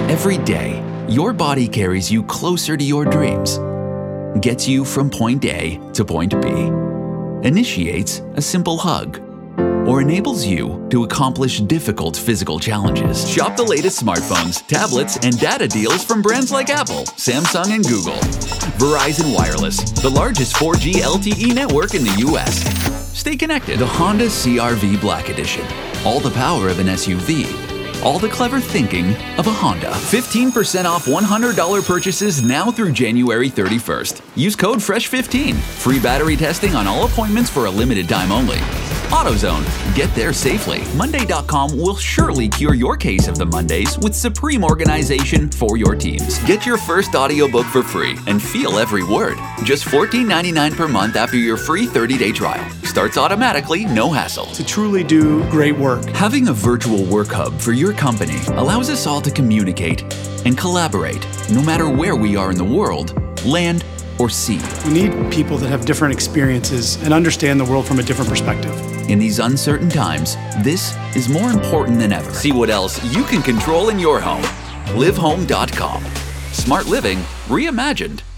Every day, your body carries you closer to your dreams, gets you from point A to point B, initiates a simple hug, or enables you to accomplish difficult physical challenges. Shop the latest smartphones, tablets, and data deals from brands like Apple, Samsung, and Google. Verizon Wireless, the largest 4G LTE network in the US. Stay connected. The Honda CR-V Black Edition. All the power of an SUV. All the clever thinking of a Honda. 15% off $100 purchases now through January 31st. Use code FRESH15. Free battery testing on all appointments for a limited time only. AutoZone. Get there safely. Monday.com will surely cure your case of the Mondays with supreme organization for your teams. Get your first audiobook for free and feel every word. Just $14.99 per month after your free 30-day trial. Starts automatically, no hassle. To truly do great work. Having a virtual work hub for your company allows us all to communicate and collaborate no matter where we are in the world, land, or sea. We need people that have different experiences and understand the world from a different perspective. In these uncertain times, this is more important than ever. See what else you can control in your home. Livehome.com. Smart living reimagined.